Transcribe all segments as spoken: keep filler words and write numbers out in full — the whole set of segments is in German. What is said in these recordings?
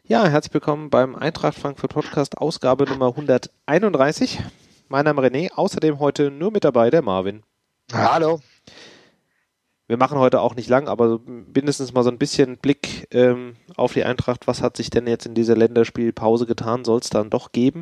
Ja, herzlich willkommen beim Eintracht Frankfurt Podcast, Ausgabe Nummer hunderteinunddreißig. Mein Name ist René, außerdem heute nur mit dabei der Marvin. Hallo. Wir machen heute auch nicht lang, aber mindestens mal so ein bisschen Blick ähm, auf die Eintracht. Was hat sich denn jetzt in dieser Länderspielpause getan? Soll es dann doch geben?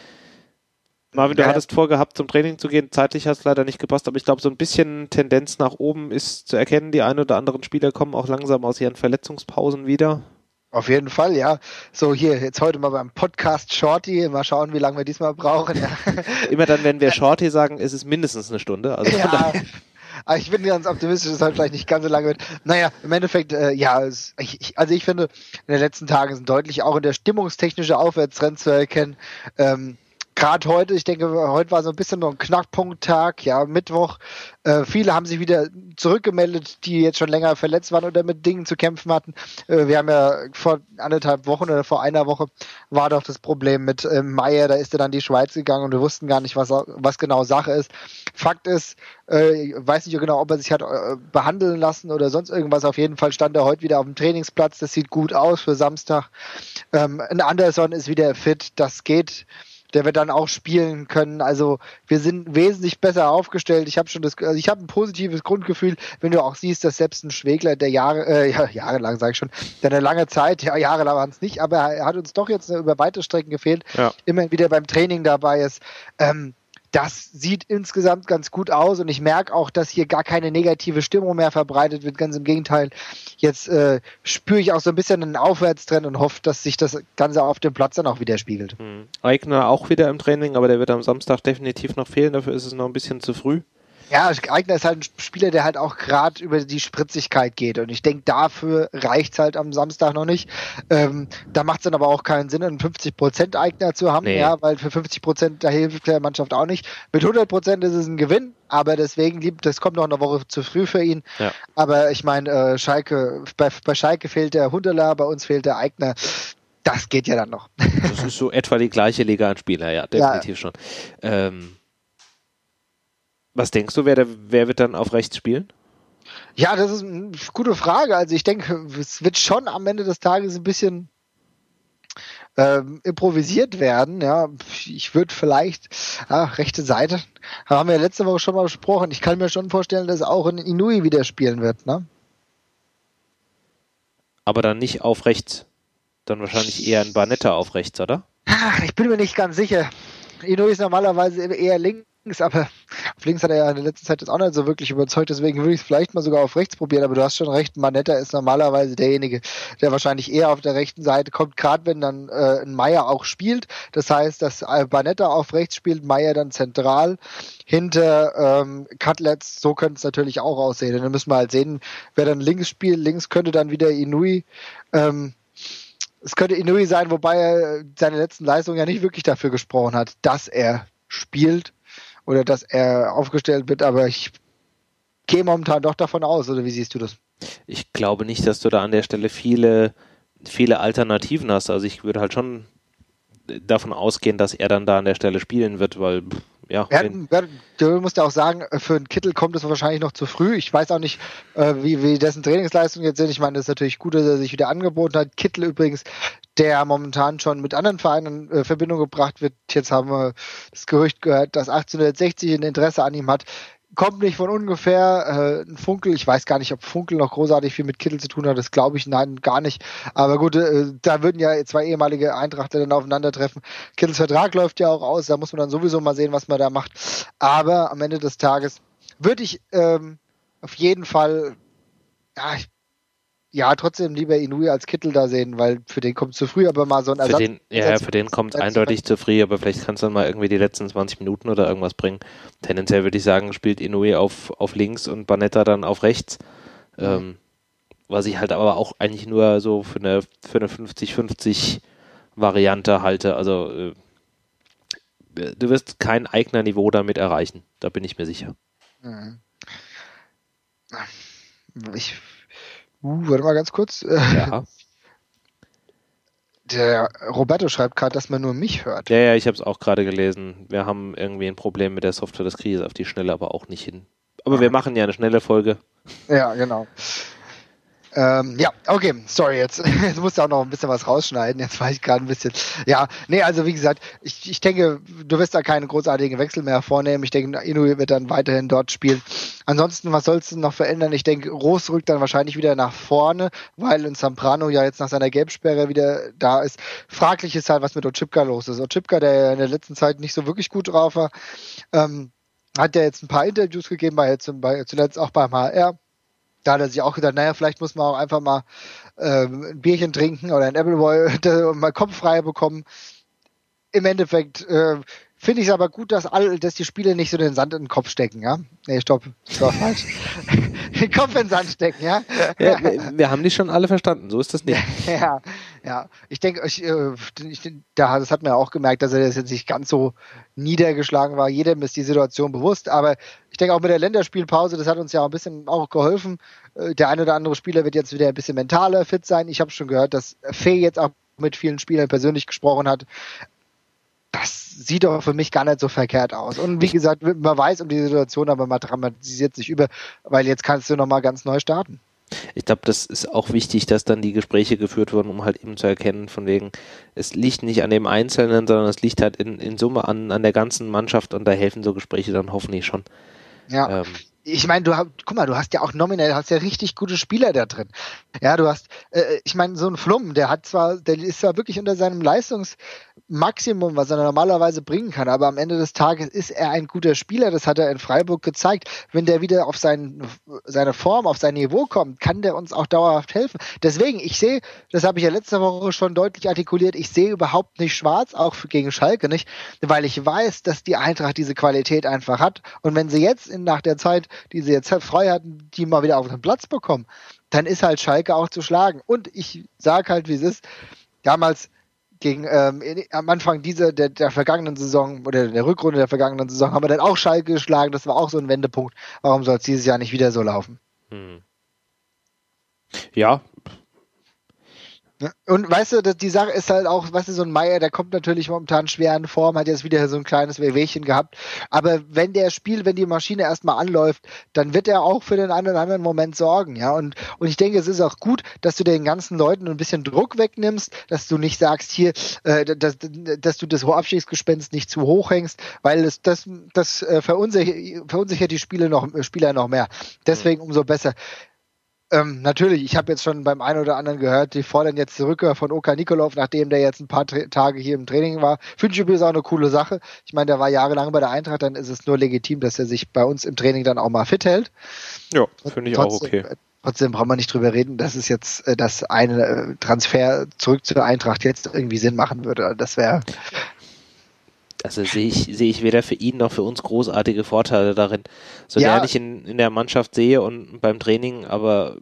Marvin, du Ja, hattest vorgehabt, zum Training zu gehen. Zeitlich hat es leider nicht gepasst, aber ich glaube, so ein bisschen Tendenz nach oben ist zu erkennen. Die ein oder anderen Spieler kommen auch langsam aus ihren Verletzungspausen wieder. auf jeden Fall, ja. So, hier, jetzt heute mal beim Podcast Shorty. Mal schauen, wie lange wir diesmal brauchen. Ja. Immer dann, wenn wir Shorty sagen, ist es mindestens eine Stunde. Also ja, aber ich bin ganz optimistisch, dass es heute vielleicht nicht ganz so lange wird. Naja, im Endeffekt, äh, ja, es, ich, ich, also ich finde, in den letzten Tagen sind deutlich auch in der stimmungstechnische Aufwärtstrend zu erkennen. Ähm, Gerade heute, ich denke, heute war so ein bisschen noch ein Knackpunkttag, ja, Mittwoch. Äh, viele haben sich wieder zurückgemeldet, die jetzt schon länger verletzt waren oder mit Dingen zu kämpfen hatten. Äh, wir haben ja vor anderthalb Wochen oder vor einer Woche war doch das Problem mit äh, Meier, da ist er dann in die Schweiz gegangen und wir wussten gar nicht, was, was genau Sache ist. Fakt ist, äh, ich weiß nicht genau, ob er sich hat äh, behandeln lassen oder sonst irgendwas. Auf jeden Fall stand er heute wieder auf dem Trainingsplatz. Das sieht gut aus für Samstag. Ähm, ein Anderson ist wieder fit, das geht. Der wird dann auch spielen können. Also wir sind wesentlich besser aufgestellt. Ich habe schon das, also ich habe ein positives Grundgefühl, wenn du auch siehst, dass selbst ein Schwegler, der Jahre, äh, ja, jahrelang sage ich schon, der eine lange Zeit, ja, jahrelang waren es nicht, aber er hat uns doch jetzt über weite Strecken gefehlt, ja. Immer wieder beim Training dabei ist. Ähm, Das sieht insgesamt ganz gut aus und ich merke auch, dass hier gar keine negative Stimmung mehr verbreitet wird. Ganz im Gegenteil. Jetzt äh, spüre ich auch so ein bisschen einen Aufwärtstrend und hoffe, dass sich das Ganze auf dem Platz dann auch widerspiegelt. Hm. Eigner auch wieder im Training, aber der wird am Samstag definitiv noch fehlen. Dafür ist es noch ein bisschen zu früh. Ja, Eigner ist halt ein Spieler, der halt auch gerade über die Spritzigkeit geht. Und ich denke, dafür reicht's halt am Samstag noch nicht. Ähm, da macht es dann aber auch keinen Sinn, einen fünfzig Prozent Eigner zu haben, Nee. ja, weil für fünfzig Prozent da hilft der Mannschaft auch nicht. Mit hundert Prozent ist es ein Gewinn, aber deswegen, das kommt noch eine Woche zu früh für ihn. Ja. Aber ich meine, äh, Schalke, bei, bei Schalke fehlt der Hunderler, bei uns fehlt der Eigner. Das geht ja dann noch. Das ist so etwa die gleiche Liga an Spieler, ja, definitiv Ja. schon. Ähm, was denkst du, wer, der, wer wird dann auf rechts spielen? Ja, das ist eine gute Frage. Also ich denke, es wird schon am Ende des Tages ein bisschen ähm, improvisiert werden. Ja, ich würde vielleicht, ah, rechte Seite, haben wir ja letzte Woche schon mal besprochen. Ich kann mir schon vorstellen, dass auch ein Inui wieder spielen wird, ne? Aber dann nicht auf rechts. Dann wahrscheinlich eher ein Barnetta auf rechts, oder? Ach, ich bin mir nicht ganz sicher. Inui ist normalerweise eher links, aber auf links hat er ja in der letzten Zeit jetzt auch nicht so wirklich überzeugt, deswegen würde ich es vielleicht mal sogar auf rechts probieren, aber du hast schon recht, Barnetta ist normalerweise derjenige, der wahrscheinlich eher auf der rechten Seite kommt, gerade wenn dann äh, ein Meier auch spielt, das heißt, dass äh, Barnetta auf rechts spielt, Meier dann zentral hinter ähm, Cutlets, so könnte es natürlich auch aussehen, und dann müssen wir halt sehen, wer dann links spielt, links könnte dann wieder Inui, ähm, es könnte Inui sein, wobei er seine letzten Leistungen ja nicht wirklich dafür gesprochen hat, dass er spielt oder dass er aufgestellt wird, aber ich gehe momentan doch davon aus, oder wie siehst du das? Ich glaube nicht, dass du da an der Stelle viele, viele Alternativen hast. Also ich würde halt schon davon ausgehen, dass er dann da an der Stelle spielen wird, weil ja. Er, du musst ja auch sagen, für einen Kittel kommt es wahrscheinlich noch zu früh. Ich weiß auch nicht, wie, wie dessen Trainingsleistungen jetzt sind. Ich meine, das ist natürlich gut, dass er sich wieder angeboten hat. Kittel übrigens, der momentan schon mit anderen Vereinen in Verbindung gebracht wird. Jetzt haben wir das Gerücht gehört, dass achtzehnhundertsechzig ein Interesse an ihm hat. Kommt nicht von ungefähr. Äh, ein Funkel, ich weiß gar nicht, ob Funkel noch großartig viel mit Kittel zu tun hat, das glaube ich, nein, gar nicht. Aber gut, äh, da würden ja zwei ehemalige Eintrachter dann aufeinandertreffen. Kittels Vertrag läuft ja auch aus, da muss man dann sowieso mal sehen, was man da macht. Aber am Ende des Tages würde ich ähm, auf jeden Fall, ja, ich, ja, trotzdem lieber Inui als Kittel da sehen, weil für den kommt zu früh, aber mal so ein Für Ersatz. den, ja, für den kommt es eindeutig zu früh, aber vielleicht kannst du dann mal irgendwie die letzten zwanzig Minuten oder irgendwas bringen. Tendenziell würde ich sagen, spielt Inui auf, auf links und Barnetta dann auf rechts. Mhm. Ähm, was ich halt aber auch eigentlich nur so für eine, für eine fünfzig fünfzig Variante halte. Also äh, du wirst kein eigener Niveau damit erreichen, da bin ich mir sicher. Mhm. Ich Uh, warte mal ganz kurz. Ja. Der Roberto schreibt gerade, dass man nur mich hört. Ja, ja, ich habe es auch gerade gelesen. Wir haben irgendwie ein Problem mit der Software, das kriege ich auf die Schnelle aber auch nicht hin. Aber ah. wir machen ja eine schnelle Folge. Ja, genau. Ähm, ja, okay, sorry, jetzt, jetzt musst du auch noch ein bisschen was rausschneiden, jetzt war ich gerade ein bisschen, ja, nee, also wie gesagt, ich, ich denke, du wirst da keine großartigen Wechsel mehr vornehmen, ich denke, Inoue wird dann weiterhin dort spielen. Ansonsten, was sollst du noch verändern? Ich denke, Roos rückt dann wahrscheinlich wieder nach vorne, weil ein Zamprano ja jetzt nach seiner Gelbsperre wieder da ist. Fraglich ist halt, was mit Oczipka los ist. Oczipka, der ja in der letzten Zeit nicht so wirklich gut drauf war, ähm, hat ja jetzt ein paar Interviews gegeben, war jetzt bei, zuletzt auch beim H R. Da hat er sich auch gedacht, naja, vielleicht muss man auch einfach mal ähm, ein Bierchen trinken oder ein Appleboy und mal Kopf frei bekommen. Im Endeffekt äh, finde ich es aber gut, dass alle, dass die Spieler nicht so den Sand in den Kopf stecken, ja? Nee, stopp, das war falsch. Den Kopf in den Sand stecken, ja? Ja, wir, wir haben die schon alle verstanden, so ist das nicht. Ja, ja. Ich denke, ich, ich, da, das hat man ja auch gemerkt, dass er das jetzt nicht ganz so niedergeschlagen war. Jedem ist die Situation bewusst, aber ich denke auch mit der Länderspielpause, das hat uns ja auch ein bisschen auch geholfen. Der eine oder andere Spieler wird jetzt wieder ein bisschen mentaler fit sein. Ich habe schon gehört, dass Fee jetzt auch mit vielen Spielern persönlich gesprochen hat. Das sieht doch für mich gar nicht so verkehrt aus. Und wie gesagt, man weiß um die Situation, aber man dramatisiert sich über, weil jetzt kannst du nochmal ganz neu starten. Ich glaube, das ist auch wichtig, dass dann die Gespräche geführt wurden, um halt eben zu erkennen, von wegen, es liegt nicht an dem Einzelnen, sondern es liegt halt in, in Summe an, an der ganzen Mannschaft und da helfen so Gespräche dann hoffentlich schon. Ja. Ähm, Ich meine, du hast, guck mal, du hast ja auch nominell, hast ja richtig gute Spieler da drin. Ja, du hast, äh, ich meine, so ein Flum, der hat zwar, der ist zwar wirklich unter seinem Leistungsmaximum, was er normalerweise bringen kann, aber am Ende des Tages ist er ein guter Spieler, das hat er in Freiburg gezeigt. Wenn der wieder auf sein, seine Form, auf sein Niveau kommt, kann der uns auch dauerhaft helfen. Deswegen, ich sehe, das habe ich ja letzte Woche schon deutlich artikuliert, ich sehe überhaupt nicht schwarz, auch gegen Schalke nicht, weil ich weiß, dass die Eintracht diese Qualität einfach hat und wenn sie jetzt in, nach der Zeit die sie jetzt frei hatten, die mal wieder auf den Platz bekommen, dann ist halt Schalke auch zu schlagen. Und ich sage halt, wie es ist, damals gegen ähm, am Anfang dieser der, der vergangenen Saison oder der Rückrunde der vergangenen Saison haben wir dann auch Schalke geschlagen, das war auch so ein Wendepunkt. Warum soll es dieses Jahr nicht wieder so laufen? hm. Ja. Und weißt du, dass die Sache ist halt auch, weißt du, so ein Meier, der kommt natürlich momentan schwer in Form, hat jetzt wieder so ein kleines Wehwehchen gehabt. Aber wenn der spielt, wenn die Maschine erstmal anläuft, dann wird er auch für den einen oder anderen Moment sorgen, ja. Und, und ich denke, es ist auch gut, dass du den ganzen Leuten ein bisschen Druck wegnimmst, dass du nicht sagst hier, äh, dass, dass du das Abstiegsgespenst nicht zu hoch hängst, weil es, das, das äh, verunsichert, verunsichert die Spiele noch, Spieler noch mehr. Deswegen umso besser. Ähm, natürlich, ich habe jetzt schon beim einen oder anderen gehört, die fordern jetzt die Rückkehr von Oka Nikolov, nachdem der jetzt ein paar Tra- Tage hier im Training war. Finde ich übrigens auch eine coole Sache. Ich meine, der war jahrelang bei der Eintracht, dann ist es nur legitim, dass er sich bei uns im Training dann auch mal fit hält. Ja, finde ich trotzdem, auch okay. Trotzdem brauchen wir nicht drüber reden, dass es jetzt, äh, dass ein äh, Transfer zurück zur Eintracht jetzt irgendwie Sinn machen würde. Das wäre... Also sehe ich, sehe ich weder für ihn noch für uns großartige Vorteile darin. So Ja. der ich in, in der Mannschaft sehe und beim Training, aber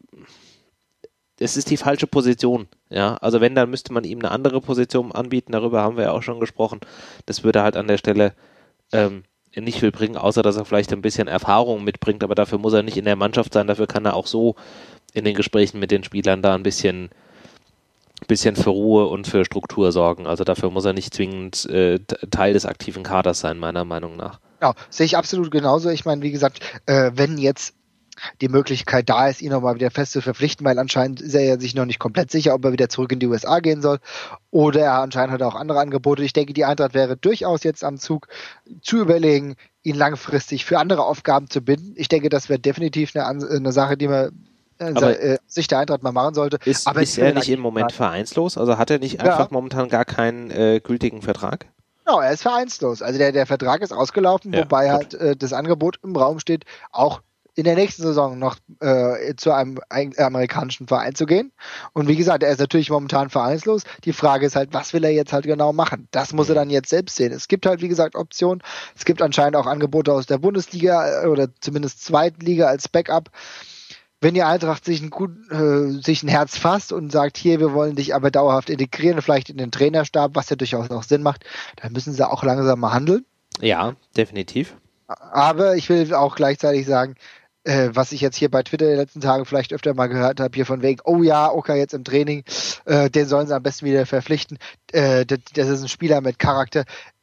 es ist die falsche Position. Ja, also wenn, dann müsste man ihm eine andere Position anbieten, darüber haben wir ja auch schon gesprochen. Das würde halt an der Stelle ähm, nicht viel bringen, außer dass er vielleicht ein bisschen Erfahrung mitbringt, aber dafür muss er nicht in der Mannschaft sein, dafür kann er auch so in den Gesprächen mit den Spielern da ein bisschen bisschen für Ruhe und für Struktur sorgen. Also dafür muss er nicht zwingend äh, Teil des aktiven Kaders sein, meiner Meinung nach. Genau, sehe ich absolut genauso. Ich meine, wie gesagt, äh, wenn jetzt die Möglichkeit da ist, ihn nochmal wieder fest zu verpflichten, weil anscheinend ist er ja sich noch nicht komplett sicher, ob er wieder zurück in die U S A gehen soll oder er anscheinend hat auch andere Angebote. Ich denke, die Eintracht wäre durchaus jetzt am Zug zu überlegen, ihn langfristig für andere Aufgaben zu binden. Ich denke, das wäre definitiv eine, eine Sache, die man Aber äh, sich der Eintracht mal machen sollte. Ist, Aber ist er nicht im Moment vereinslos? Also hat er nicht einfach Ja. momentan gar keinen äh, gültigen Vertrag? Genau, er ist vereinslos. Also der, der Vertrag ist ausgelaufen, Ja, wobei gut. halt äh, das Angebot im Raum steht, auch in der nächsten Saison noch äh, zu einem ein, amerikanischen Verein zu gehen. Und wie gesagt, er ist natürlich momentan vereinslos. Die Frage ist halt, was will er jetzt halt genau machen? Das muss er dann jetzt selbst sehen. Es gibt halt, wie gesagt, Optionen. Es gibt anscheinend auch Angebote aus der Bundesliga äh, oder zumindest zweiten Liga als Backup. Wenn die Eintracht sich ein, gut, äh, sich ein Herz fasst und sagt, hier, wir wollen dich aber dauerhaft integrieren, vielleicht in den Trainerstab, was ja durchaus auch Sinn macht, dann müssen sie auch langsam mal handeln. Ja, definitiv. Aber ich will auch gleichzeitig sagen, äh, was ich jetzt hier bei Twitter in den letzten Tagen vielleicht öfter mal gehört habe, hier von wegen, oh ja, Oka jetzt im Training, äh, den sollen sie am besten wieder verpflichten. Äh, das, das ist ein Spieler mit Charakter.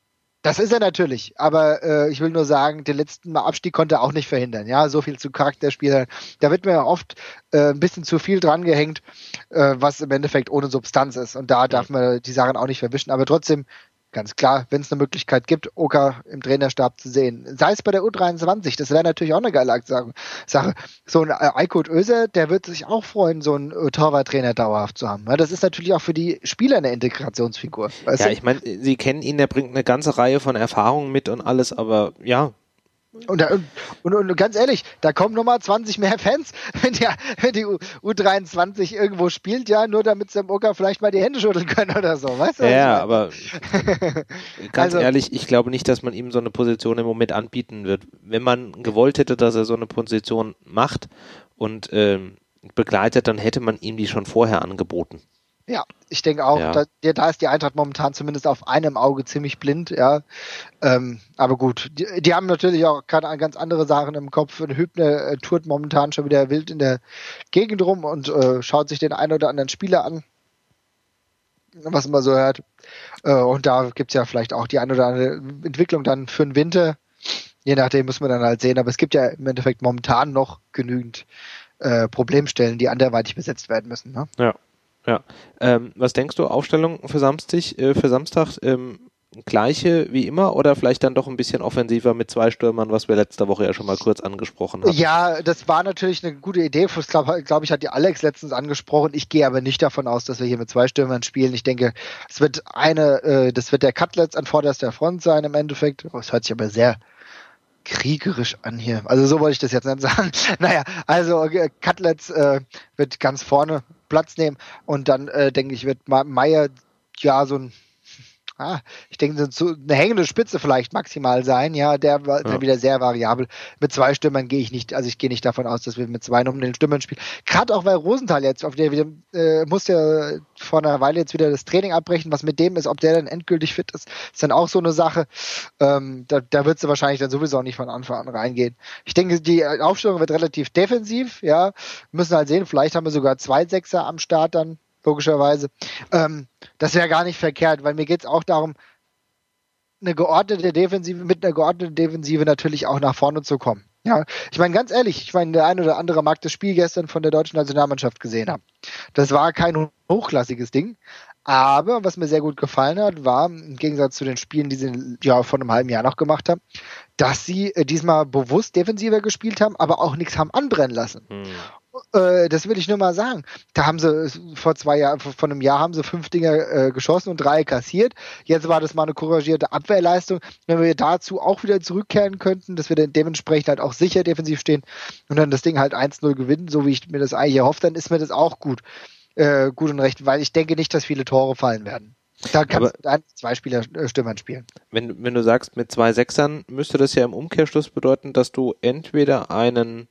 Das ist er natürlich, aber äh, ich will nur sagen, den letzten Abstieg konnte er auch nicht verhindern. Ja, so viel zu Charakterspielern. Da wird mir ja oft äh, ein bisschen zu viel dran gehängt, äh, was im Endeffekt ohne Substanz ist. Und da darf man die Sachen auch nicht verwischen. Aber trotzdem, ganz klar, wenn es eine Möglichkeit gibt, Oka im Trainerstab zu sehen, sei es bei der U dreiundzwanzig, das wäre natürlich auch eine geile Sache. So ein Aykut Özer, der wird sich auch freuen, so einen Torwarttrainer dauerhaft zu haben. Ja, das ist natürlich auch für die Spieler eine Integrationsfigur. Weißt ja, du? ich meine, sie kennen ihn, der bringt eine ganze Reihe von Erfahrungen mit und alles, aber ja. Und, und, und ganz ehrlich, da kommen nochmal zwanzig mehr Fans, wenn die, wenn die U dreiundzwanzig irgendwo spielt, ja, nur damit sie im Oka vielleicht mal die Hände schütteln können oder so, weißt du? Ja, ja, aber ganz Also, ehrlich, ich glaube nicht, dass man ihm so eine Position im Moment anbieten wird. Wenn man gewollt hätte, dass er so eine Position macht und ähm, begleitet, dann hätte man ihm die schon vorher angeboten. Ja, ich denke auch, Ja. da, da ist die Eintracht momentan zumindest auf einem Auge ziemlich blind, ja. Ähm, aber gut, die, die haben natürlich auch gerade ganz andere Sachen im Kopf. Hübner äh, tourt momentan schon wieder wild in der Gegend rum und äh, schaut sich den einen oder anderen Spieler an, was man so hört. Äh, und da gibt's ja vielleicht auch die eine oder andere Entwicklung dann für den Winter. Je nachdem muss man dann halt sehen. Aber es gibt ja im Endeffekt momentan noch genügend äh, Problemstellen, die anderweitig besetzt werden müssen. Ne? Ja. Ja, ähm, was denkst du, Aufstellung für Samstag, äh, für Samstag ähm, gleiche wie immer oder vielleicht dann doch ein bisschen offensiver mit zwei Stürmern, was wir letzte Woche ja schon mal kurz angesprochen haben? Ja, das war natürlich eine gute Idee. Ich glaube, glaub, ich hat die Alex letztens angesprochen. Ich gehe aber nicht davon aus, dass wir hier mit zwei Stürmern spielen. Ich denke, es wird eine, äh, das wird der Cutlets an vorderster Front sein im Endeffekt. Das hört sich aber sehr kriegerisch an hier. Also so wollte ich das jetzt nicht sagen. Naja, also äh, Cutlets äh, wird ganz vorne Platz nehmen und dann äh, denke ich, wird Ma- Meier ja so ein Ah, ich denke, so eine hängende Spitze vielleicht maximal sein, ja, der war Ja. wieder sehr variabel. Mit zwei Stürmern gehe ich nicht, also ich gehe nicht davon aus, dass wir mit zwei nominellen Stürmern spielen. Gerade auch weil Rosenthal jetzt, auf der wieder, äh, muss ja vor einer Weile jetzt wieder das Training abbrechen, was mit dem ist, ob der dann endgültig fit ist, ist dann auch so eine Sache. Ähm, da da wird sie wahrscheinlich dann sowieso auch nicht von Anfang an reingehen. Ich denke, die Aufstellung wird relativ defensiv, ja, müssen halt sehen, vielleicht haben wir sogar zwei Sechser am Start dann, logischerweise. Ähm, das wäre gar nicht verkehrt, weil mir geht es auch darum, eine geordnete Defensive, mit einer geordneten Defensive natürlich auch nach vorne zu kommen. Ja, ich meine, ganz ehrlich, ich meine, der ein oder andere mag das Spiel gestern von der deutschen Nationalmannschaft gesehen haben. Das war kein hochklassiges Ding, aber was mir sehr gut gefallen hat, war, im Gegensatz zu den Spielen, die sie ja vor einem halben Jahr noch gemacht haben, dass sie äh, diesmal bewusst defensiver gespielt haben, aber auch nichts haben anbrennen lassen. Hm. Äh, das will ich nur mal sagen. Da haben sie vor zwei Jahren, vor einem Jahr haben sie fünf Dinger äh, geschossen und drei kassiert. Jetzt war das mal eine couragierte Abwehrleistung. Wenn wir dazu auch wieder zurückkehren könnten, dass wir dann dementsprechend halt auch sicher defensiv stehen und dann das Ding halt eins null gewinnen, so wie ich mir das eigentlich erhofft, dann ist mir das auch gut. Äh, gut und recht, weil ich denke nicht, dass viele Tore fallen werden. Da kannst du ein, zwei Spieler äh, Stürmern spielen. Wenn, wenn du sagst, mit zwei Sechsern, müsste das ja im Umkehrschluss bedeuten, dass du entweder einen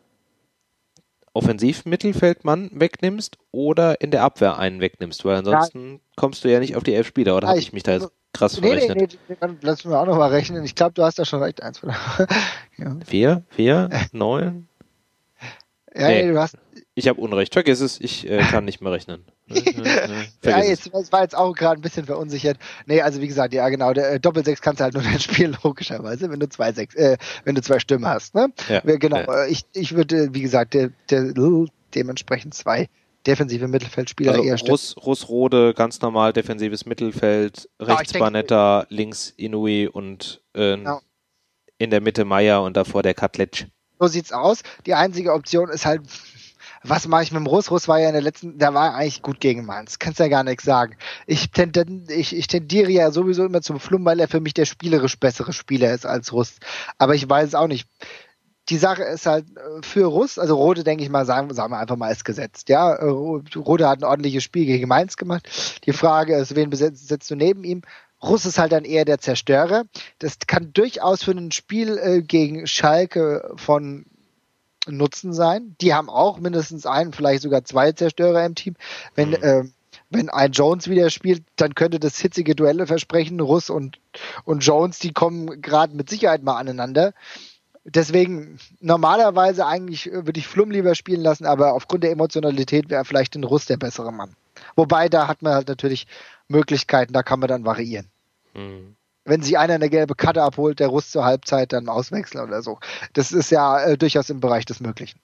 Offensivmittelfeldmann wegnimmst oder in der Abwehr einen wegnimmst, weil ansonsten ja. kommst du ja nicht auf die elf Spieler, oder ja, habe ich mich da jetzt krass nee, verrechnet? Nee, nee, nee, lass mich auch noch mal rechnen. Ich glaube, du hast da schon recht. Eins, ja. Vier, vier, neun? Ja, nee. Nee, du hast... Ich habe Unrecht. Vergiss es, ich äh, kann nicht mehr rechnen. ja, jetzt, das war jetzt auch gerade ein bisschen verunsichert. Nee, also wie gesagt, ja genau, der äh, Doppelsechs kannst du halt nur dann spielen, logischerweise, wenn du zwei Sechs, äh, wenn du zwei Stimmen hast. Ne? Ja, genau, ja. ich, ich würde, wie gesagt, der, der, dementsprechend zwei defensive Mittelfeldspieler also eher Russ, Russ Rode, ganz normal defensives Mittelfeld, rechts Barnetta, links Inouye und äh, genau. in der Mitte Meier und davor der Cutlets. So sieht's aus. Die einzige Option ist halt, was mache ich mit dem Russ? Russ war ja in der letzten, der war eigentlich gut gegen Mainz. Kannst ja gar nichts sagen. Ich, tend, ich, ich tendiere ja sowieso immer zum Flum, weil er für mich der spielerisch bessere Spieler ist als Russ. Aber ich weiß es auch nicht. Die Sache ist halt für Russ, also Rode, denke ich mal, sagen, sagen wir einfach mal, ist gesetzt. Ja, Rode hat ein ordentliches Spiel gegen Mainz gemacht. Die Frage ist, wen besetzt, setzt du neben ihm? Russ ist halt dann eher der Zerstörer. Das kann durchaus für ein Spiel äh, gegen Schalke von Nutzen sein. Die haben auch mindestens einen, vielleicht sogar zwei Zerstörer im Team. Wenn, mhm. äh, wenn ein Jones wieder spielt, dann könnte das hitzige Duelle versprechen. Russ und, und Jones, die kommen gerade mit Sicherheit mal aneinander. Deswegen normalerweise eigentlich würde ich Flum lieber spielen lassen, aber aufgrund der Emotionalität wäre vielleicht ein Russ der bessere Mann. Wobei, da hat man halt natürlich Möglichkeiten, da kann man dann variieren. Mhm. wenn sich einer eine gelbe Karte abholt, der Russ zur Halbzeit dann auswechseln oder so. Das ist ja äh, durchaus im Bereich des Möglichen.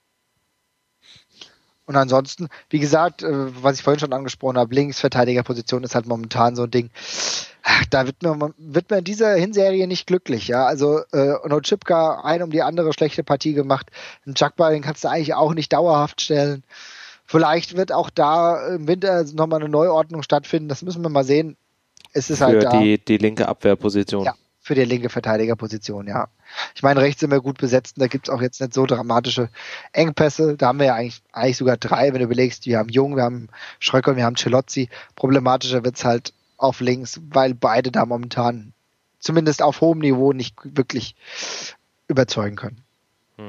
Und ansonsten, wie gesagt, äh, was ich vorhin schon angesprochen habe, Linksverteidigerposition ist halt momentan so ein Ding. Da wird man, wird man in dieser Hinserie nicht glücklich, ja. Also äh, Onojibka ein um die andere schlechte Partie gemacht. Einen Jagba, den kannst du eigentlich auch nicht dauerhaft stellen. Vielleicht wird auch da im Winter nochmal eine Neuordnung stattfinden. Das müssen wir mal sehen. Es ist für halt da. die, die linke Abwehrposition. Ja, für die linke Verteidigerposition, ja. Ich meine, rechts sind wir gut besetzt und da gibt es auch jetzt nicht so dramatische Engpässe. Da haben wir ja eigentlich, eigentlich sogar drei, wenn du überlegst, wir haben Jung, wir haben Schröcker und wir haben Celozzi. Problematischer wird es halt auf links, weil beide da momentan zumindest auf hohem Niveau nicht wirklich überzeugen können. Hm.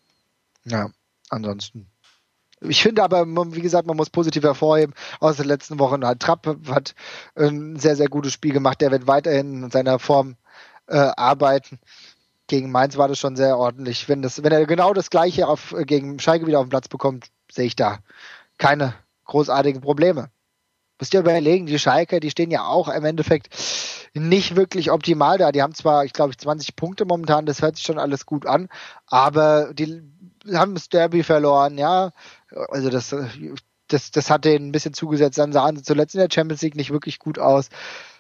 Ja, ansonsten. Ich finde aber, wie gesagt, man muss positiv hervorheben, aus den letzten Wochen hat Trapp hat ein sehr, sehr gutes Spiel gemacht, der wird weiterhin in seiner Form äh, arbeiten. Gegen Mainz war das schon sehr ordentlich. Wenn, das, wenn er genau das Gleiche auf, gegen Schalke wieder auf den Platz bekommt, sehe ich da keine großartigen Probleme. Müsst ihr überlegen, die Schalke, die stehen ja auch im Endeffekt nicht wirklich optimal da. Die haben zwar, ich glaube, zwanzig Punkte momentan, das hört sich schon alles gut an, aber die haben das Derby verloren, ja. Also das, das, das hat denen ein bisschen zugesetzt. Dann sahen sie zuletzt in der Champions League nicht wirklich gut aus.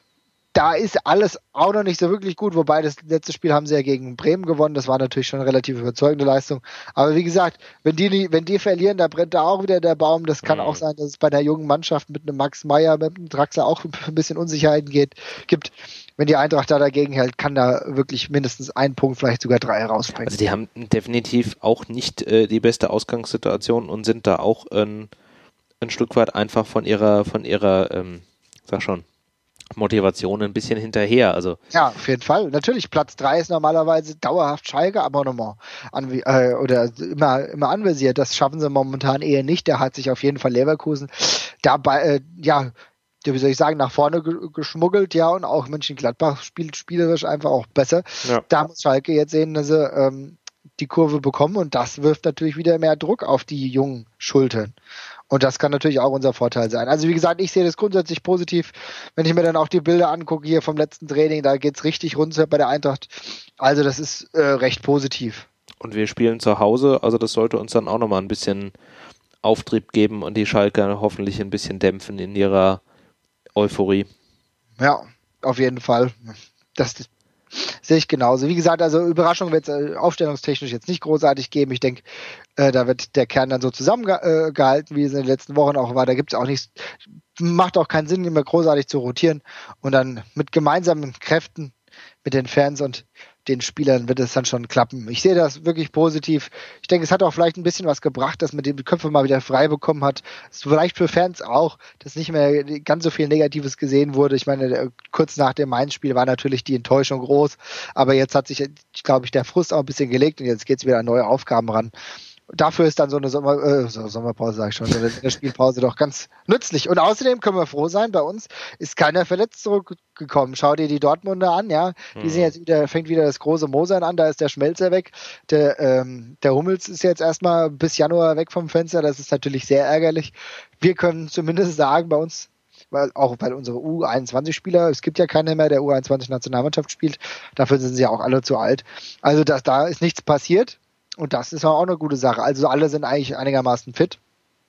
Da ist alles auch noch nicht so wirklich gut, wobei das letzte Spiel haben sie ja gegen Bremen gewonnen. Das war natürlich schon eine relativ überzeugende Leistung. Aber wie gesagt, wenn die, wenn die verlieren, da brennt da auch wieder der Baum. Das kann mhm. auch sein, dass es bei einer jungen Mannschaft mit einem Max Meyer, mit einem Draxler auch ein bisschen Unsicherheiten geht, gibt. Wenn die Eintracht da dagegen hält, kann da wirklich mindestens ein Punkt, vielleicht sogar drei herausbringen. Also die haben definitiv auch nicht äh, die beste Ausgangssituation und sind da auch ein, ein Stück weit einfach von ihrer, von ihrer, ähm, sag schon, Motivation ein bisschen hinterher. Also ja, auf jeden Fall. Natürlich, Platz drei ist normalerweise dauerhaft Schalke-Abonnement an, äh, oder immer, immer anvisiert. Das schaffen sie momentan eher nicht. Der hat sich auf jeden Fall Leverkusen dabei, äh, ja, wie soll ich sagen, nach vorne ge- geschmuggelt, ja, und auch Mönchengladbach spielt spielerisch einfach auch besser. Ja. Da muss Schalke jetzt sehen, dass sie ähm, die Kurve bekommen und das wirft natürlich wieder mehr Druck auf die jungen Schultern. Und das kann natürlich auch unser Vorteil sein. Also wie gesagt, ich sehe das grundsätzlich positiv. Wenn ich mir dann auch die Bilder angucke hier vom letzten Training, da geht's richtig runter bei der Eintracht. Also das ist äh, recht positiv. Und wir spielen zu Hause, also das sollte uns dann auch nochmal ein bisschen Auftrieb geben und die Schalker hoffentlich ein bisschen dämpfen in ihrer Euphorie. Ja, auf jeden Fall. Das, das sehe ich genauso. Wie gesagt, also Überraschung wird es äh, aufstellungstechnisch jetzt nicht großartig geben. Ich denke, äh, da wird der Kern dann so zusammengehalten, wie es in den letzten Wochen auch war. Da gibt es auch nichts, macht auch keinen Sinn, immer großartig zu rotieren. Und dann mit gemeinsamen Kräften mit den Fans und den Spielern wird es dann schon klappen. Ich sehe das wirklich positiv. Ich denke, es hat auch vielleicht ein bisschen was gebracht, dass man die Köpfe mal wieder frei bekommen hat. Vielleicht für Fans auch, dass nicht mehr ganz so viel Negatives gesehen wurde. Ich meine, kurz nach dem Mainz-Spiel war natürlich die Enttäuschung groß, aber jetzt hat sich, glaube ich, der Frust auch ein bisschen gelegt und jetzt geht es wieder an neue Aufgaben ran. Dafür ist dann so eine Sommer, äh, so Sommerpause, sage ich schon, so eine Spielpause doch ganz nützlich. Und außerdem können wir froh sein, bei uns ist keiner verletzt zurückgekommen. Schau dir die Dortmunder an, ja. Die mhm. sind jetzt wieder, fängt wieder das große Mosern an, da ist der Schmelzer weg. Der, ähm, der Hummels ist jetzt erstmal bis Januar weg vom Fenster, das ist natürlich sehr ärgerlich. Wir können zumindest sagen, bei uns, weil auch bei unsere U einundzwanzig-Spieler, es gibt ja keiner mehr, der U einundzwanzig-Nationalmannschaft spielt, dafür sind sie ja auch alle zu alt. Also das, da ist nichts passiert. Und das ist auch eine gute Sache. Also alle sind eigentlich einigermaßen fit.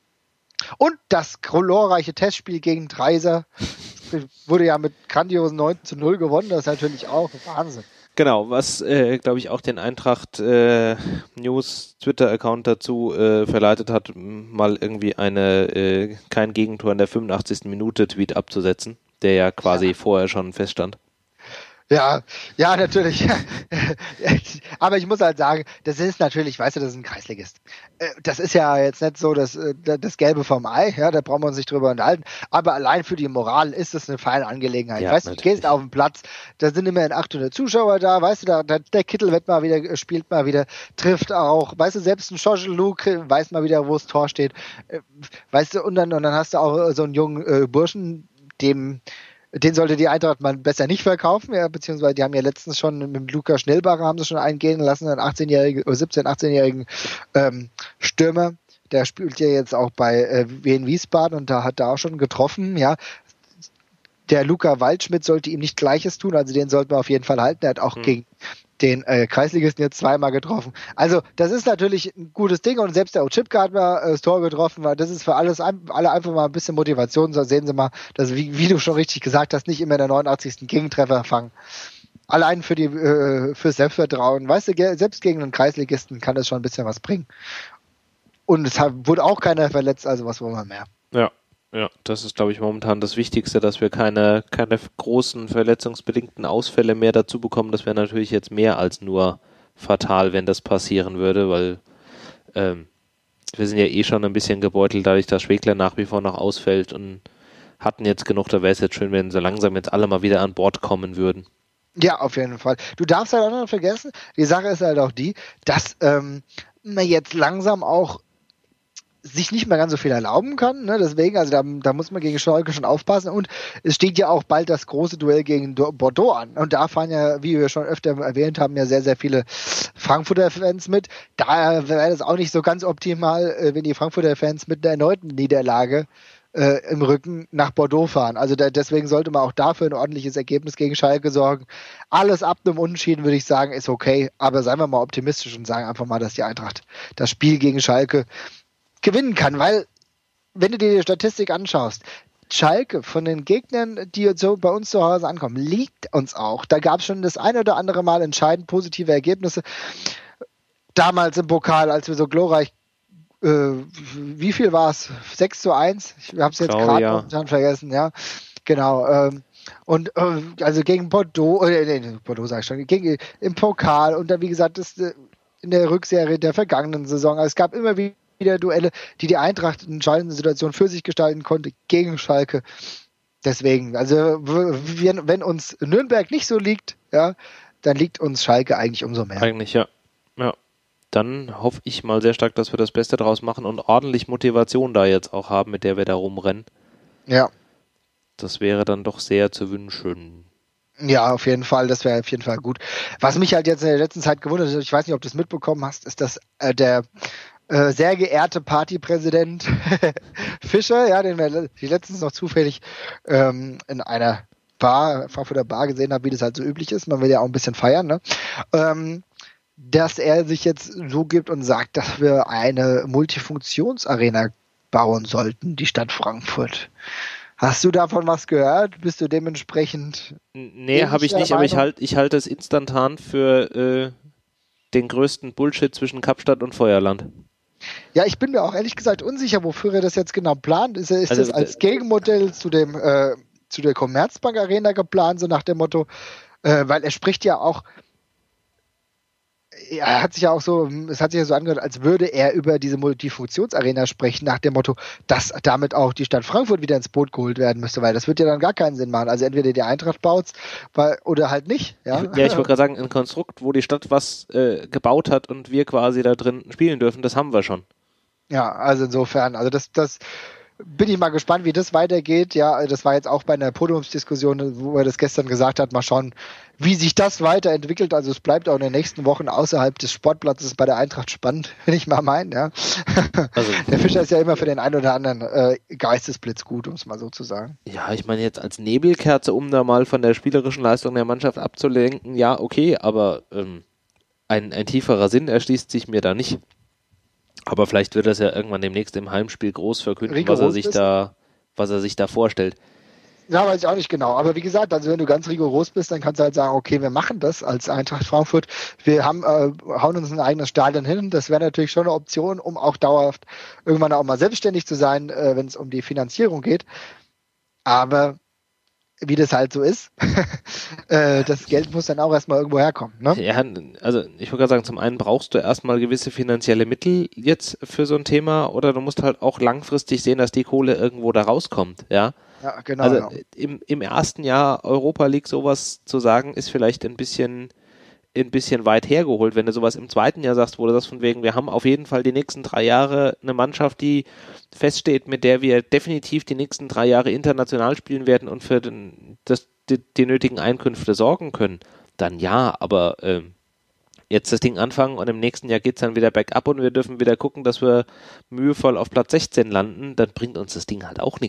Und das glorreiche Testspiel gegen Dreiser wurde ja mit grandiosen neun zu null gewonnen. Das ist natürlich auch Wahnsinn. Genau, was, äh, glaube ich, auch den Eintracht äh, News Twitter-Account dazu äh, verleitet hat, mal irgendwie eine äh, kein Gegentor in der fünfundachtzigsten Minute Tweet abzusetzen, der ja quasi ja. vorher schon feststand. Ja, ja, natürlich. Aber ich muss halt sagen, das ist natürlich, weißt du, das ist ein Kreisligist. Das ist ja jetzt nicht so das, das Gelbe vom Ei, ja, da brauchen wir uns nicht drüber unterhalten. Aber allein für die Moral ist das eine feine Angelegenheit. Ja, weißt du, du gehst auf den Platz, da sind immerhin achthundert Zuschauer da, weißt du, da, der Kittel wird mal wieder, spielt mal wieder, trifft auch, weißt du, selbst ein Schoschelu weiß mal wieder, wo das Tor steht. Weißt du, und dann, und dann hast du auch so einen jungen äh, Burschen, dem Den sollte die Eintracht mal besser nicht verkaufen, ja, beziehungsweise die haben ja letztens schon mit Luca Schnellbacher haben sie schon eingehen lassen, einen achtzehnjährigen oder siebzehn-, achtzehnjährigen ähm, Stürmer, der spielt ja jetzt auch bei äh, Wien Wiesbaden und da hat er auch schon getroffen, ja. der Luca Waldschmidt sollte ihm nicht Gleiches tun, also den sollten wir auf jeden Fall halten. Er hat auch mhm. gegen den äh, Kreisligisten jetzt zweimal getroffen. Also das ist natürlich ein gutes Ding und selbst der Ochipka hat mal äh, das Tor getroffen, weil das ist für alles alle einfach mal ein bisschen Motivation. So sehen Sie mal, dass wie, wie du schon richtig gesagt hast, nicht immer der neunundachtzigsten Gegentreffer fangen. Allein für die äh, fürs Selbstvertrauen, weißt du, ge- selbst gegen einen Kreisligisten kann das schon ein bisschen was bringen. Und es hat, wurde auch keiner verletzt, also was wollen wir mehr. Ja. Ja, das ist, glaube ich, momentan das Wichtigste, dass wir keine, keine großen verletzungsbedingten Ausfälle mehr dazu bekommen. Das wäre natürlich jetzt mehr als nur fatal, wenn das passieren würde, weil ähm, wir sind ja eh schon ein bisschen gebeutelt, dadurch, dass Schwegler nach wie vor noch ausfällt und hatten jetzt genug. Da wäre es jetzt schön, wenn so langsam jetzt alle mal wieder an Bord kommen würden. Ja, auf jeden Fall. Du darfst halt auch noch vergessen, die Sache ist halt auch die, dass ähm, man jetzt langsam auch sich nicht mehr ganz so viel erlauben kann, ne? Deswegen, also da, da muss man gegen Schalke schon aufpassen und es steht ja auch bald das große Duell gegen Bordeaux an und da fahren ja, wie wir schon öfter erwähnt haben, ja sehr, sehr viele Frankfurter Fans mit. Da wäre das auch nicht so ganz optimal, wenn die Frankfurter Fans mit einer erneuten Niederlage äh, im Rücken nach Bordeaux fahren. Also da, deswegen sollte man auch dafür ein ordentliches Ergebnis gegen Schalke sorgen. Alles ab einem Unentschieden, würde ich sagen, ist okay, aber seien wir mal optimistisch und sagen einfach mal, dass die Eintracht das Spiel gegen Schalke gewinnen kann, weil, wenn du dir die Statistik anschaust, Schalke von den Gegnern, die so bei uns zu Hause ankommen, liegt uns auch. Da gab es schon das ein oder andere Mal entscheidend positive Ergebnisse. Damals im Pokal, als wir so glorreich, äh, wie viel war es? sechs zu eins? Ich habe es jetzt gerade ja. momentan vergessen, ja. Genau. Ähm, und äh, also gegen Bordeaux, äh, nee, Bordeaux sag ich schon, gegen, im Pokal und dann, wie gesagt, das äh, in der Rückserie der vergangenen Saison. Also es gab immer wieder wieder Duelle, die die Eintracht in entscheidenden Situationen für sich gestalten konnte, gegen Schalke. Deswegen, also wenn, wenn uns Nürnberg nicht so liegt, ja, dann liegt uns Schalke eigentlich umso mehr. Eigentlich, ja. Ja. Dann hoffe ich mal sehr stark, dass wir das Beste draus machen und ordentlich Motivation da jetzt auch haben, mit der wir da rumrennen. Ja. Das wäre dann doch sehr zu wünschen. Ja, auf jeden Fall, das wäre auf jeden Fall gut. Was mich halt jetzt in der letzten Zeit gewundert hat, ich weiß nicht, ob du es mitbekommen hast, ist, dass äh, der Äh, sehr geehrte Partypräsident Fischer, ja, den wir die letztens noch zufällig ähm, in einer Bar, Frankfurter Bar gesehen haben, wie das halt so üblich ist. Man will ja auch ein bisschen feiern, ne? Ähm, dass er sich jetzt so gibt und sagt, dass wir eine Multifunktionsarena bauen sollten, die Stadt Frankfurt. Hast du davon was gehört? Bist du dementsprechend? Nee, habe ich nicht, aber ich halte ich halt es instantan für äh, den größten Bullshit zwischen Kapstadt und Feuerland. Ja, ich bin mir auch ehrlich gesagt unsicher, wofür er das jetzt genau plant. Ist, ist also, das als Gegenmodell zu dem äh, zu der Commerzbank Arena geplant, so nach dem Motto, äh, weil er spricht ja auch, er hat sich ja auch so, es hat sich ja so angehört, als würde er über diese Multifunktionsarena sprechen, nach dem Motto, dass damit auch die Stadt Frankfurt wieder ins Boot geholt werden müsste, weil das wird ja dann gar keinen Sinn machen. Also entweder die Eintracht baut oder halt nicht. Ja, ich, ja, ich wollte gerade sagen, ein Konstrukt, wo die Stadt was äh, gebaut hat und wir quasi da drin spielen dürfen, das haben wir schon. Ja, also insofern, also das, das bin ich mal gespannt, wie das weitergeht. Ja, das war jetzt auch bei einer Podiumsdiskussion, wo er das gestern gesagt hat, mal schauen, wie sich das weiterentwickelt. Also es bleibt auch in den nächsten Wochen außerhalb des Sportplatzes bei der Eintracht spannend, wenn ich mal meinen. Ja. Also, der Fischer ist ja immer für den einen oder anderen äh, Geistesblitz gut, um es mal so zu sagen. Ja, ich meine jetzt als Nebelkerze, um da mal von der spielerischen Leistung der Mannschaft abzulenken, ja, okay, aber ähm, ein, ein tieferer Sinn erschließt sich mir da nicht. Aber vielleicht wird das ja irgendwann demnächst im Heimspiel groß verkünden, Rigoros was er sich da, was er sich da vorstellt. Ja, weiß ich auch nicht genau. Aber wie gesagt, also wenn du ganz rigoros bist, dann kannst du halt sagen, okay, wir machen das als Eintracht Frankfurt. Wir haben, äh, hauen uns ein eigenes Stadion hin. Das wäre natürlich schon eine Option, um auch dauerhaft irgendwann auch mal selbstständig zu sein, äh, wenn es um die Finanzierung geht. Aber wie das halt so ist, äh, das Geld muss dann auch erstmal irgendwo herkommen. Ne? Ja, also ich würde gerade sagen, zum einen brauchst du erstmal gewisse finanzielle Mittel jetzt für so ein Thema oder du musst halt auch langfristig sehen, dass die Kohle irgendwo da rauskommt, ja. Ja, genau. Also ja. im, im ersten Jahr Europa League sowas zu sagen, ist vielleicht ein bisschen ein bisschen weit hergeholt, wenn du sowas im zweiten Jahr sagst, wo du das von wegen, wir haben auf jeden Fall die nächsten drei Jahre eine Mannschaft, die feststeht, mit der wir definitiv die nächsten drei Jahre international spielen werden und für den, das, die, die nötigen Einkünfte sorgen können, dann ja, aber äh, jetzt das Ding anfangen und im nächsten Jahr geht es dann wieder bergab und wir dürfen wieder gucken, dass wir mühevoll auf Platz sechzehn landen, dann bringt uns das Ding halt auch nichts.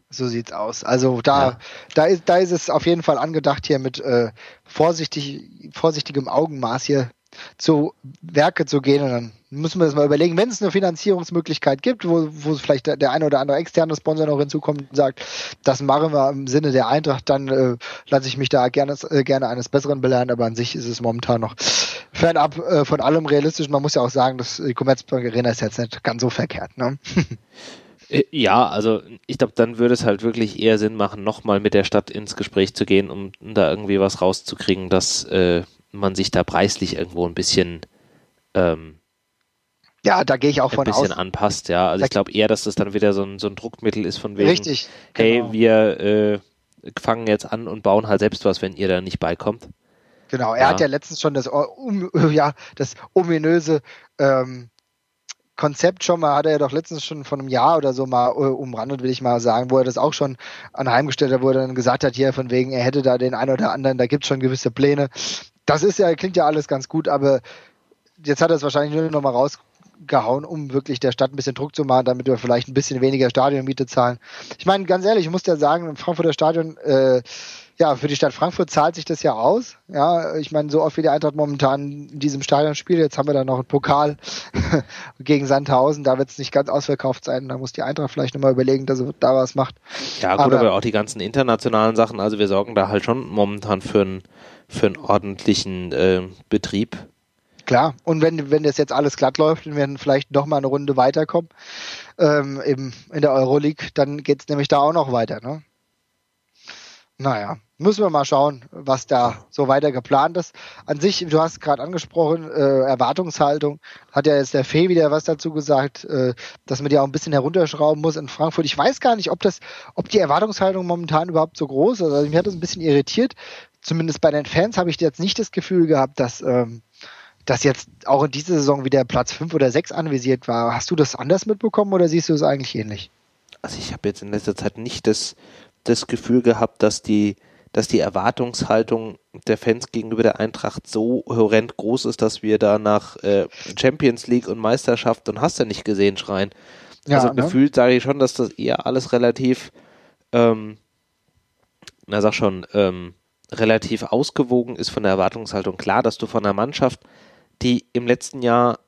So sieht's aus. Also da, ja. da, ist, da ist es auf jeden Fall angedacht, hier mit äh, vorsichtig, vorsichtigem Augenmaß hier zu Werke zu gehen. Und dann müssen wir das mal überlegen, wenn es eine Finanzierungsmöglichkeit gibt, wo, wo vielleicht der, der eine oder andere externe Sponsor noch hinzukommt und sagt, das machen wir im Sinne der Eintracht, dann äh, lasse ich mich da gerne, äh, gerne eines Besseren belehren. Aber an sich ist es momentan noch fernab äh, von allem realistisch. Man muss ja auch sagen, dass die Commerzbank Arena ist jetzt nicht ganz so verkehrt, ne? Ja, also ich glaube, dann würde es halt wirklich eher Sinn machen, nochmal mit der Stadt ins Gespräch zu gehen, um da irgendwie was rauszukriegen, dass äh, man sich da preislich irgendwo ein bisschen ähm, ja, da gehe ich auch ein von bisschen aus. anpasst, ja. Also ich glaube eher, dass das dann wieder so ein, so ein Druckmittel ist von wegen, Richtig, hey, genau. wir äh, fangen jetzt an und bauen halt selbst was, wenn ihr da nicht beikommt. Genau, er ja. hat ja letztens schon das, um, ja, das ominöse ähm, Konzept schon mal, hat er ja doch letztens schon von einem Jahr oder so mal uh, umrandet, will ich mal sagen, wo er das auch schon anheimgestellt hat, wo er dann gesagt hat, hier von wegen, er hätte da den einen oder anderen, da gibt es schon gewisse Pläne. Das ist ja, klingt ja alles ganz gut, aber jetzt hat er es wahrscheinlich nur noch mal rausgehauen, um wirklich der Stadt ein bisschen Druck zu machen, damit wir vielleicht ein bisschen weniger Stadionmiete zahlen. Ich meine, ganz ehrlich, ich muss ja sagen, im Frankfurter Stadion, äh, ja, für die Stadt Frankfurt zahlt sich das ja aus. Ja, ich meine, so oft wie die Eintracht momentan in diesem Stadion spielt, jetzt haben wir da noch einen Pokal gegen Sandhausen, da wird es nicht ganz ausverkauft sein, da muss die Eintracht vielleicht nochmal überlegen, dass er da was macht. Ja gut, aber, aber auch die ganzen internationalen Sachen, also wir sorgen da halt schon momentan für einen für einen ordentlichen äh, Betrieb. Klar, und wenn, wenn das jetzt alles glatt läuft und wir vielleicht noch mal eine Runde weiterkommen ähm, im, in der Euroleague, dann geht es nämlich da auch noch weiter, ne? Naja, müssen wir mal schauen, was da so weiter geplant ist. An sich, du hast gerade angesprochen, äh, Erwartungshaltung, hat ja jetzt der Fee wieder was dazu gesagt, äh, dass man die auch ein bisschen herunterschrauben muss in Frankfurt. Ich weiß gar nicht, ob das, ob die Erwartungshaltung momentan überhaupt so groß ist. Also mich hat das ein bisschen irritiert. Zumindest bei den Fans habe ich jetzt nicht das Gefühl gehabt, dass, ähm, dass jetzt auch in dieser Saison wieder Platz fünf oder sechs anvisiert war. Hast du das anders mitbekommen oder siehst du es eigentlich ähnlich? Also ich habe jetzt in letzter Zeit nicht das das Gefühl gehabt, dass die, dass die Erwartungshaltung der Fans gegenüber der Eintracht so horrend groß ist, dass wir da nach äh, Champions League und Meisterschaft und hast du nicht gesehen schreien. Ja, also ne? Gefühlt sage ich schon, dass das eher alles relativ, ähm, na sag schon, ähm, relativ ausgewogen ist von der Erwartungshaltung. Klar, dass du von einer Mannschaft, die im letzten Jahr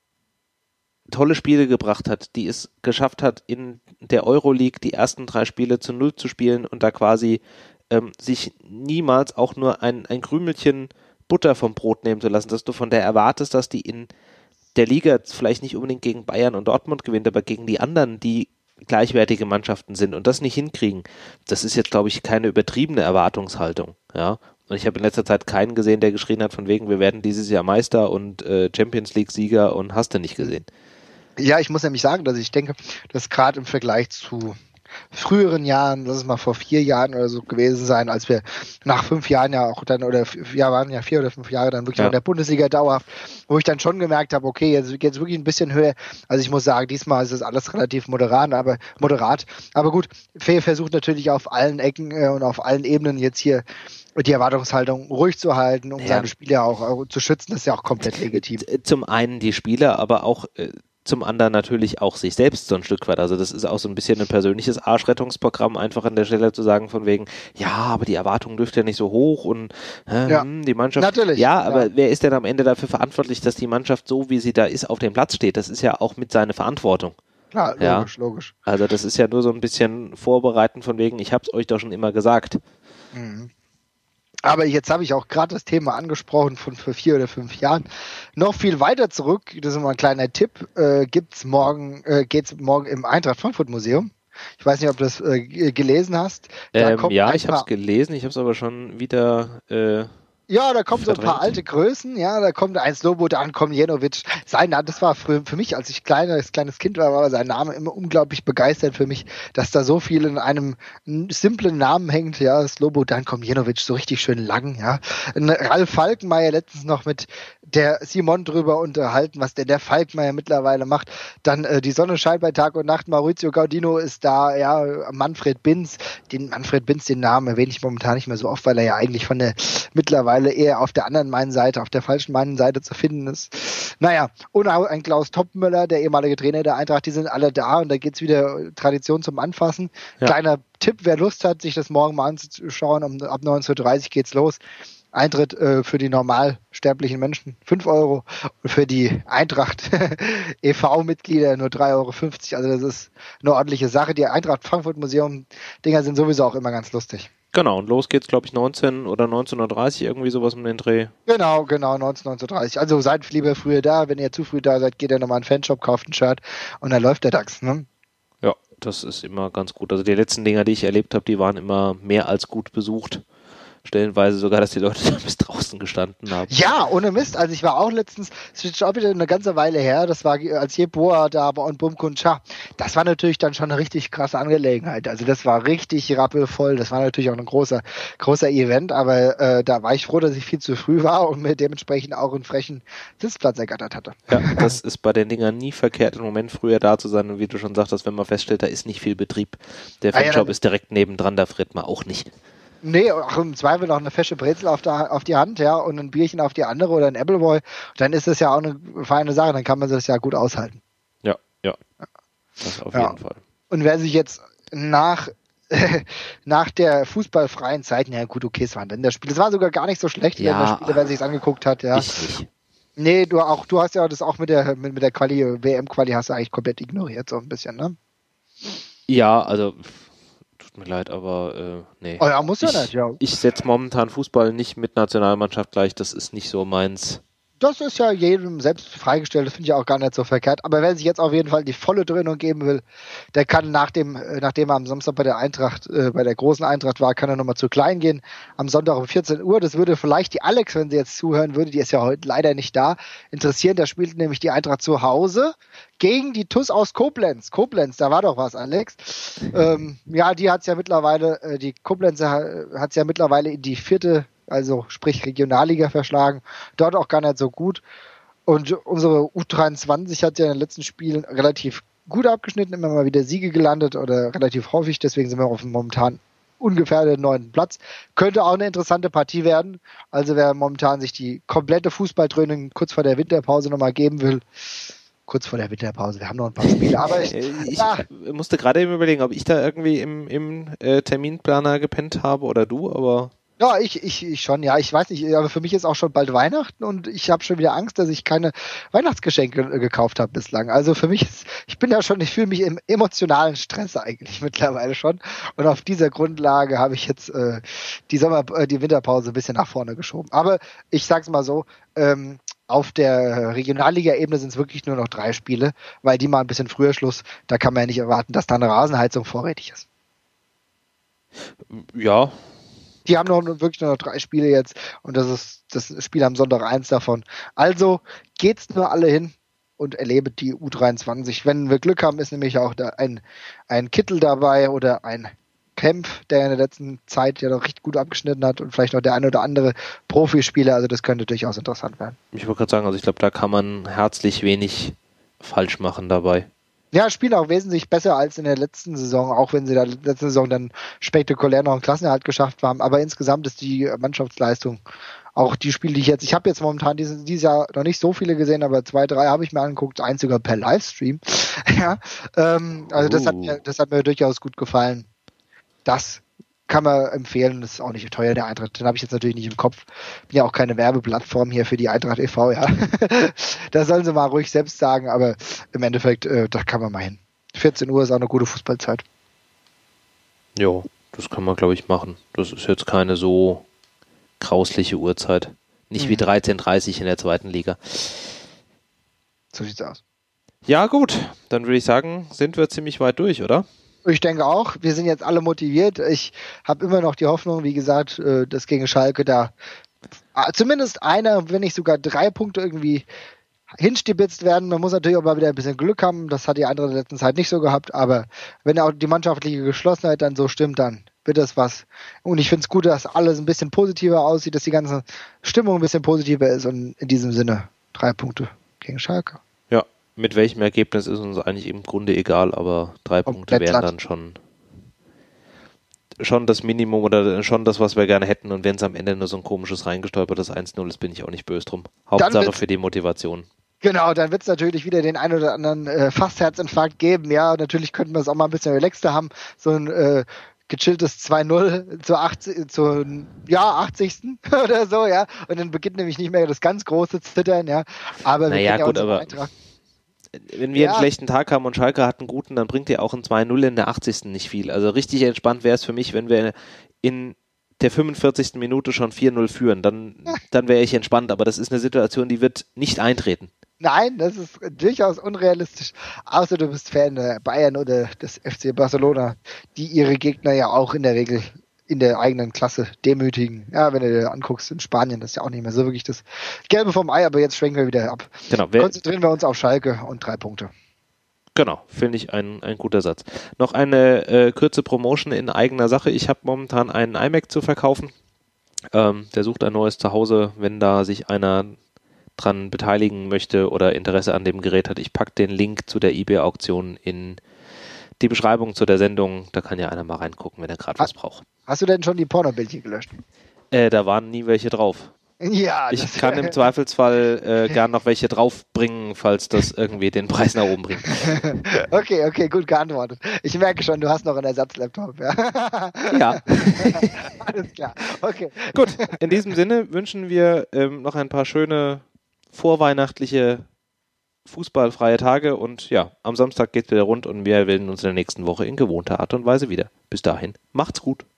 tolle Spiele gebracht hat, die es geschafft hat, in der Euroleague die ersten drei Spiele zu null zu spielen und da quasi ähm, sich niemals auch nur ein, ein Krümelchen Butter vom Brot nehmen zu lassen, dass du von der erwartest, dass die in der Liga vielleicht nicht unbedingt gegen Bayern und Dortmund gewinnt, aber gegen die anderen, die gleichwertige Mannschaften sind und das nicht hinkriegen. Das ist jetzt, glaube ich, keine übertriebene Erwartungshaltung, ja. Und ich habe in letzter Zeit keinen gesehen, der geschrien hat von wegen, wir werden dieses Jahr Meister und äh, Champions League Sieger und hast du nicht gesehen. Ja, ich muss nämlich sagen, dass ich denke, dass gerade im Vergleich zu früheren Jahren, das ist mal vor vier Jahren oder so gewesen sein, als wir nach fünf Jahren ja auch dann, oder ja, waren ja vier oder fünf Jahre dann wirklich ja. in der Bundesliga dauerhaft, wo ich dann schon gemerkt habe, okay, jetzt geht's wirklich ein bisschen höher. Also ich muss sagen, diesmal ist es alles relativ moderat, aber moderat. Aber gut, Fee versucht natürlich auf allen Ecken äh, und auf allen Ebenen jetzt hier die Erwartungshaltung ruhig zu halten, um ja. seine Spieler auch, auch zu schützen, das ist ja auch komplett legitim. Zum einen die Spieler, aber auch äh, zum anderen natürlich auch sich selbst so ein Stück weit. Also das ist auch so ein bisschen ein persönliches Arschrettungsprogramm, einfach an der Stelle zu sagen von wegen, ja, aber die Erwartung dürfte ja nicht so hoch und äh, ja. die Mannschaft. Natürlich. Ja, aber ja. wer ist denn am Ende dafür verantwortlich, dass die Mannschaft so, wie sie da ist, auf dem Platz steht? Das ist ja auch mit seiner Verantwortung. Klar, logisch, ja. logisch. Also das ist ja nur so ein bisschen Vorbereiten von wegen, ich hab's euch doch schon immer gesagt. Mhm. Aber jetzt habe ich auch gerade das Thema angesprochen von vor vier oder fünf Jahren. Noch viel weiter zurück, das ist mal ein kleiner Tipp, äh, gibt's morgen, äh, geht's morgen im Eintracht Frankfurt Museum. Ich weiß nicht, ob du das äh, gelesen hast. Da ähm, ja, ich habe es gelesen, ich habe es aber schon wieder äh, Ja, da kommen so ein paar alte Größen, ja, da kommt ein Slobodan Komljenovic. Sein Name, das war für, für mich, als ich kleines, kleines Kind war, war sein Name immer unglaublich begeistert für mich, dass da so viel in einem simplen Namen hängt, ja, Slobodan Komljenovic, so richtig schön lang, ja. Ein Ralf Falkenmeier letztens noch mit der Simon drüber unterhalten, was der, der Falkenmeier mittlerweile macht. Dann äh, die Sonne scheint bei Tag und Nacht, Maurizio Gaudino ist da, ja, Manfred Binz, den Manfred Binz, den Namen erwähne ich momentan nicht mehr so oft, weil er ja eigentlich von der mittlerweile mittlerweile eher auf der anderen Mainseite, auf der falschen Mainseite zu finden ist. Naja, und auch ein Klaus Toppmöller, der ehemalige Trainer der Eintracht, die sind alle da und da geht's wieder Tradition zum Anfassen. Ja. Kleiner Tipp, wer Lust hat, sich das morgen mal anzuschauen, um, ab neunzehn Uhr dreißig geht's los. Eintritt äh, für die normalsterblichen Menschen fünf Euro und für die Eintracht e V-Mitglieder nur drei Euro fünfzig. Also das ist eine ordentliche Sache. Die Eintracht Frankfurt Museum Dinger sind sowieso auch immer ganz lustig. Genau, und los geht's, glaube ich, neunzehn oder neunzehn Uhr dreißig, irgendwie sowas um den Dreh. Genau, genau, neunzehn, neunzehn Uhr dreißig. Also seid lieber früher da. Wenn ihr zu früh da seid, geht ihr nochmal in den Fanshop, kauft ein Shirt und dann läuft der DAX, ne? Ja, das ist immer ganz gut. Also die letzten Dinger, die ich erlebt habe, die waren immer mehr als gut besucht. Stellenweise sogar, dass die Leute da bis draußen gestanden haben. Ja, ohne Mist. Also ich war auch letztens, das ist auch wieder eine ganze Weile her, das war, als Jeboa da war und Bumko und Schach. Das war natürlich dann schon eine richtig krasse Angelegenheit. Also das war richtig rappelvoll. Das war natürlich auch ein großer, großer Event, aber äh, da war ich froh, dass ich viel zu früh war und mir dementsprechend auch einen frechen Sitzplatz ergattert hatte. Ja, das ist bei den Dingern nie verkehrt, im Moment früher da zu sein. Und wie du schon sagtest, wenn man feststellt, da ist nicht viel Betrieb. Der Fanshop ah, ja, ist direkt nebendran, da friert man auch nicht. Nee, auch im Zweifel noch eine fesche Brezel auf, der, auf die Hand, ja, und ein Bierchen auf die andere oder ein Appleboy. Dann ist das ja auch eine feine Sache, dann kann man das ja gut aushalten. Ja, ja. Das auf ja. jeden Fall. Und wer sich jetzt nach, nach der fußballfreien Zeit, na gut, okay, es waren denn das Spiel. Das war sogar gar nicht so schlecht, ja, der Spiele, wer sich es angeguckt hat, ja. Ich nicht. Nee, du auch, du hast ja das auch mit der, mit, mit der Quali, W M-Quali hast du eigentlich komplett ignoriert, so ein bisschen, ne? Ja, also. Tut mir leid, aber äh, nee. Oh ja, muss ja ich, nicht, ja. Ich setze momentan Fußball nicht mit Nationalmannschaft gleich, das ist nicht so meins. Das ist ja jedem selbst freigestellt, das finde ich auch gar nicht so verkehrt. Aber wer sich jetzt auf jeden Fall die volle Dröhnung geben will, der kann nach dem, nachdem er am Samstag bei der Eintracht, äh, bei der großen Eintracht war, kann er nochmal zu klein gehen. Am Sonntag um vierzehn Uhr, das würde vielleicht die Alex, wenn sie jetzt zuhören würde, die ist ja heute leider nicht da, interessieren. Da spielt nämlich die Eintracht zu Hause gegen die T U S aus Koblenz. Koblenz, da war doch was, Alex. Ähm, ja, die hat's ja mittlerweile, äh, die Koblenzer hat's ja mittlerweile in die vierte, also sprich Regionalliga verschlagen. Dort auch gar nicht so gut. Und unsere U dreiundzwanzig hat ja in den letzten Spielen relativ gut abgeschnitten, immer mal wieder Siege gelandet oder relativ häufig. Deswegen sind wir auf dem momentan ungefährden neunten Platz. Könnte auch eine interessante Partie werden. Also wer momentan sich die komplette Fußballdröhnung kurz vor der Winterpause nochmal geben will, kurz vor der Winterpause, wir haben noch ein paar Spiele, aber ich, ich ja. musste gerade eben überlegen, ob ich da irgendwie im, im äh, Terminplaner gepennt habe oder du, aber ja, ich, ich, ich schon, ja, ich weiß nicht, aber für mich ist auch schon bald Weihnachten und ich habe schon wieder Angst, dass ich keine Weihnachtsgeschenke gekauft habe bislang. Also für mich ist, ich bin ja schon, ich fühle mich im emotionalen Stress eigentlich mittlerweile schon und auf dieser Grundlage habe ich jetzt äh, die Sommer, äh, die Winterpause ein bisschen nach vorne geschoben. Aber ich sag's mal so, ähm, auf der Regionalliga-Ebene sind es wirklich nur noch drei Spiele, weil die mal ein bisschen früher Schluss, da kann man ja nicht erwarten, dass da eine Rasenheizung vorrätig ist. Ja. Die haben noch wirklich nur noch drei Spiele jetzt und das ist das Spiel am Sonntag eins davon. Also geht's nur alle hin und erlebet die U dreiundzwanzig. Wenn wir Glück haben, ist nämlich auch da ein, ein Kittel dabei oder ein Kempf, der in der letzten Zeit ja noch richtig gut abgeschnitten hat und vielleicht noch der ein oder andere Profispieler. Also das könnte durchaus interessant werden. Ich wollte gerade sagen, also ich glaube, da kann man herzlich wenig falsch machen dabei. Ja, spielen auch wesentlich besser als in der letzten Saison, auch wenn sie da letzte Saison dann spektakulär noch einen Klassenerhalt geschafft haben. Aber insgesamt ist die Mannschaftsleistung, auch die Spiele, die ich jetzt, ich habe jetzt momentan dieses, dieses Jahr noch nicht so viele gesehen, aber zwei, drei habe ich mir angeguckt, eins sogar per Livestream. ja, ähm, also uh. das hat mir, das hat mir durchaus gut gefallen. Das kann man empfehlen, das ist auch nicht teuer, der Eintracht. Den habe ich jetzt natürlich nicht im Kopf. Bin ja auch keine Werbeplattform hier für die Eintracht e V, ja. Das sollen sie mal ruhig selbst sagen, aber im Endeffekt, äh, da kann man mal hin. vierzehn Uhr ist auch eine gute Fußballzeit. Jo, das kann man, glaube ich, machen. Das ist jetzt keine so grausliche Uhrzeit. Nicht mhm. wie dreizehn Uhr dreißig in der zweiten Liga. So sieht's aus. Ja, gut. Dann würde ich sagen, sind wir ziemlich weit durch, oder? Ich denke auch, wir sind jetzt alle motiviert. Ich habe immer noch die Hoffnung, wie gesagt, dass gegen Schalke da zumindest einer, wenn nicht sogar drei Punkte irgendwie hinstibitzt werden. Man muss natürlich auch mal wieder ein bisschen Glück haben. Das hat die andere in der letzten Zeit nicht so gehabt. Aber wenn auch die mannschaftliche Geschlossenheit dann so stimmt, dann wird das was. Und ich finde es gut, dass alles ein bisschen positiver aussieht, dass die ganze Stimmung ein bisschen positiver ist. Und in diesem Sinne drei Punkte gegen Schalke. Ja. Mit welchem Ergebnis ist uns eigentlich im Grunde egal, aber drei Punkte wären dann schon schon das Minimum oder schon das, was wir gerne hätten. Und wenn es am Ende nur so ein komisches reingestolpertes eins null ist, bin ich auch nicht böse drum. Hauptsache für die Motivation. Genau, dann wird es natürlich wieder den ein oder anderen äh, fast Herzinfarkt geben. Ja, natürlich könnten wir es auch mal ein bisschen relaxter haben. So ein äh, gechilltes zwei null zur achtzig, zur, ja, achtzigsten oder so, ja. Und dann beginnt nämlich nicht mehr das ganz große Zittern, ja. Aber wir naja, ja gut, aber Eintracht. Wenn wir Ja. einen schlechten Tag haben und Schalke hat einen guten, dann bringt dir auch ein zwei null in der achtzigsten nicht viel. Also richtig entspannt wäre es für mich, wenn wir in der fünfundvierzigsten Minute schon vier null führen. Dann, dann wäre ich entspannt. Aber das ist eine Situation, die wird nicht eintreten. Nein, das ist durchaus unrealistisch. Außer du bist Fan der Bayern oder des F C Barcelona, die ihre Gegner ja auch in der Regel in der eigenen Klasse demütigen. Ja, wenn du dir anguckst, in Spanien, das ist ja auch nicht mehr so wirklich das Gelbe vom Ei, aber jetzt schwenken wir wieder ab. Genau. Wer, Konzentrieren wir uns auf Schalke und drei Punkte. Genau, finde ich ein, ein guter Satz. Noch eine äh, kurze Promotion in eigener Sache. Ich habe momentan einen iMac zu verkaufen. Ähm, der sucht ein neues Zuhause, wenn da sich einer dran beteiligen möchte oder Interesse an dem Gerät hat. Ich packe den Link zu der eBay-Auktion in die Beschreibung zu der Sendung. Da kann ja einer mal reingucken, wenn er gerade was braucht. Hast du denn schon die Pornobildchen gelöscht? Äh, da waren nie welche drauf. Ja. Ich kann im Zweifelsfall äh, gern noch welche draufbringen, falls das irgendwie den Preis nach oben bringt. Okay, okay, gut geantwortet. Ich merke schon, du hast noch einen Ersatzlaptop. Ja. Ja. Alles klar. Okay. Gut, in diesem Sinne wünschen wir ähm, noch ein paar schöne vorweihnachtliche fußballfreie Tage und ja, am Samstag geht's wieder rund und wir melden uns in der nächsten Woche in gewohnter Art und Weise wieder. Bis dahin, macht's gut.